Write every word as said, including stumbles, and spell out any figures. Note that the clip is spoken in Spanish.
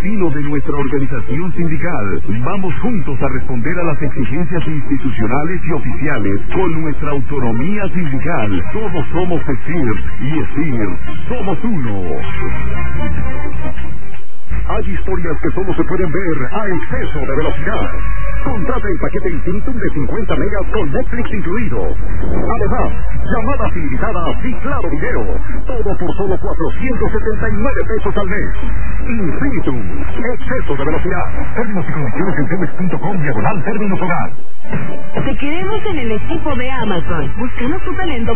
destino de nuestra organización sindical. Vamos juntos a responder a las exigencias institucionales y oficiales con nuestra autonomía sindical. Todos somos ESIR y ESIR somos uno. Hay historias que solo se pueden ver a exceso de velocidad. Contrata el paquete Infinitum de cincuenta megas con Netflix incluido. Además, llamadas ilimitadas y claro video. Todo por solo cuatrocientos setenta y nueve pesos al mes. Infinitum, exceso de velocidad. Términos y condiciones en telmex punto com diagonal términos hogar. Te queremos en el equipo de Amazon. Búscanos tu talento